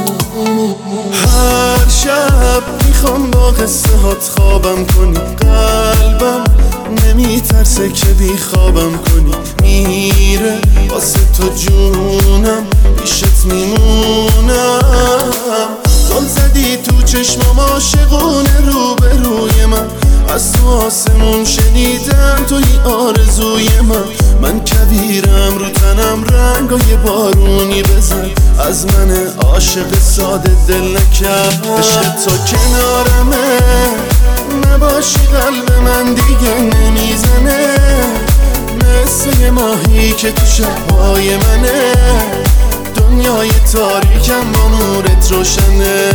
هر شب میخوام با قصه هات خوابم کنی، قلبم نمیترسه که بی خوابم کنی. میره واسه تو جونم، پیشت میمونم. گل زدی تو چشمام عاشقونه روبروی من، از تو آسمون شنیدم توی آرزوی من کویرم رو تنم رنگای بارونی بزن، از من عاشق ساده دل نکرد. عشق تو کنارمه، نباشی قلب من دیگه نمیزنه، مثل یه ماهی که تو شبهای منه. دنیای تاریکم با نورت روشنه.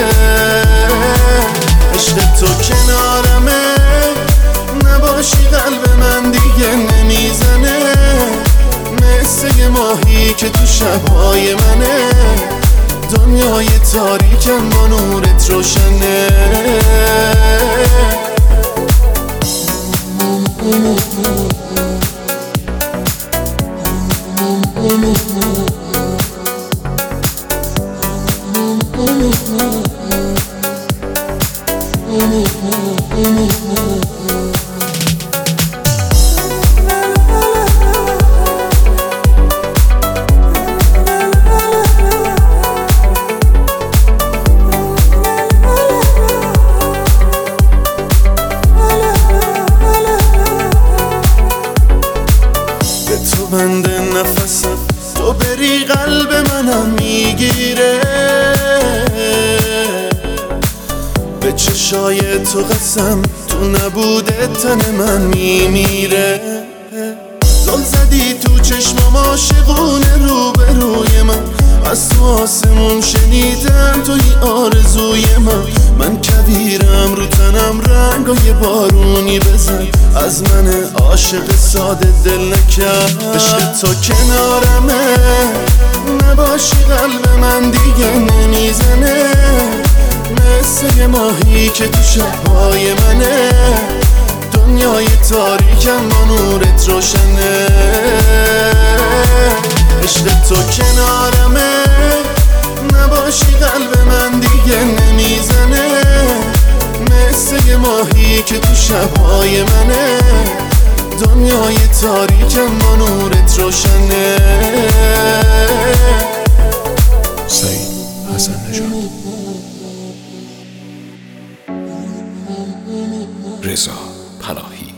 عشق تو کنارمه، نباشی قلب من دیگه نمیزنه، مثل یه ماهی که تو شبهای منه. دنیای تاریکم با نورت روشنه. به تو بنده نفسم، تو بری قلب منم میگیره. به چشای تو قسم، تو نبوده تن من میمیره. زل زدی تو چشمام عاشقونه روبروی من، از تو آسمون شنیدم توی آرزوی من کویرم رو تنم رنگای بارونی بزن، از من عاشق ساده دل نکرد. عشق تو کنارمه، نباشی قلب من دیگه نمیزنه، مثل یه ماهی که تو شبهای منه. دنیای تاریکم با نورت روشنه. عشق تو کنارمه، نباشی قلب من دیگه نمیزنه، مثل یه ماهی که تو شبهای منه. دنیای تاریکم با نورت روشنه. سعید حسن نژاد، رضا پناهی.